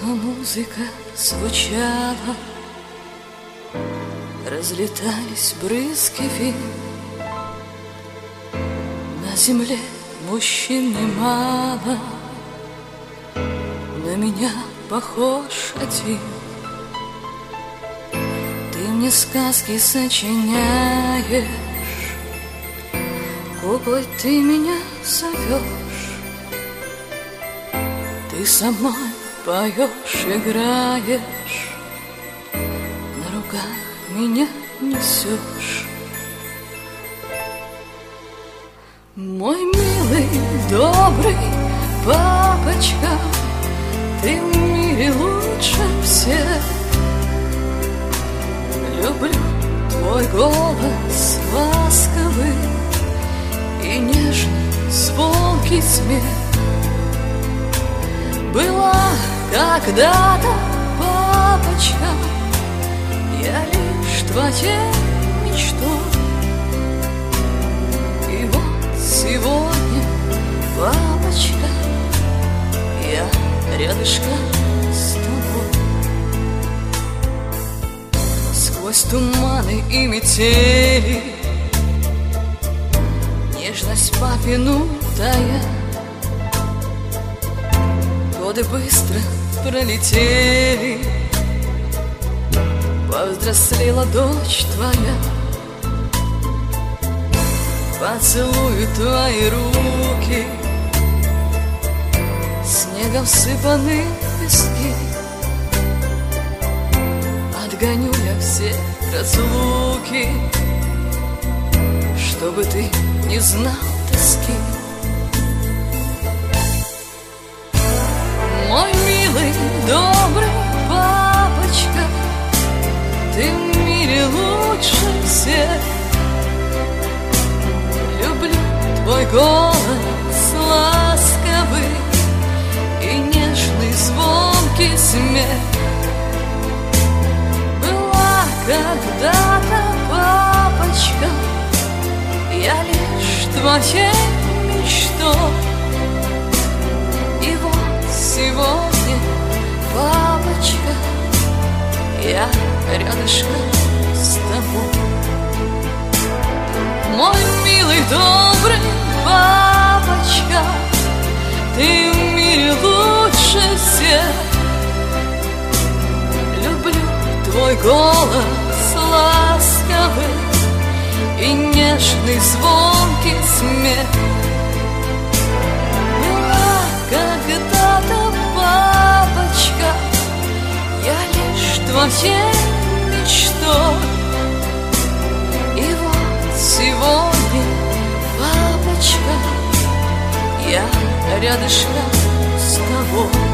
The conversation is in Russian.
музыка звучала, разлетались брызги вин. На земле мужчин немало, на меня похож один. Ты мне сказки сочиняешь, куклой ты меня зовешь. Ты со мной поешь, играешь, на руках меня несешь. Мой милый, добрый папочка, ты в мире лучше всех. Люблю твой голос ласковый и нежный звонкий смех. Была когда-то, папочка, я лишь твоей мечтой. И вот сегодня, папочка, я рядышком с тобой. Сквозь туманы и метели нежность папину тая. Годы быстро пролетели, повзрослела дочь твоя. Поцелую твои руки, снегом сыпаны пески. Отгоню я все разлуки, чтобы ты не знал тоски. Мой милый, добрый папочка, ты в мире лучше всех. Люблю твой голос ласковый и нежный звонкий смех. Была когда-то, папочка, я лишь твоей мечтой. И вот сегодня, папочка, я рядышком с тобой. Мой милый, добрый папочка, ты в мире лучше всех. Люблю твой голос ласковый и нежный звонкий смех. Была когда-то, папочка, я лишь твоей мечтой. И вот сегодня, папочка, я рядышком с тобой.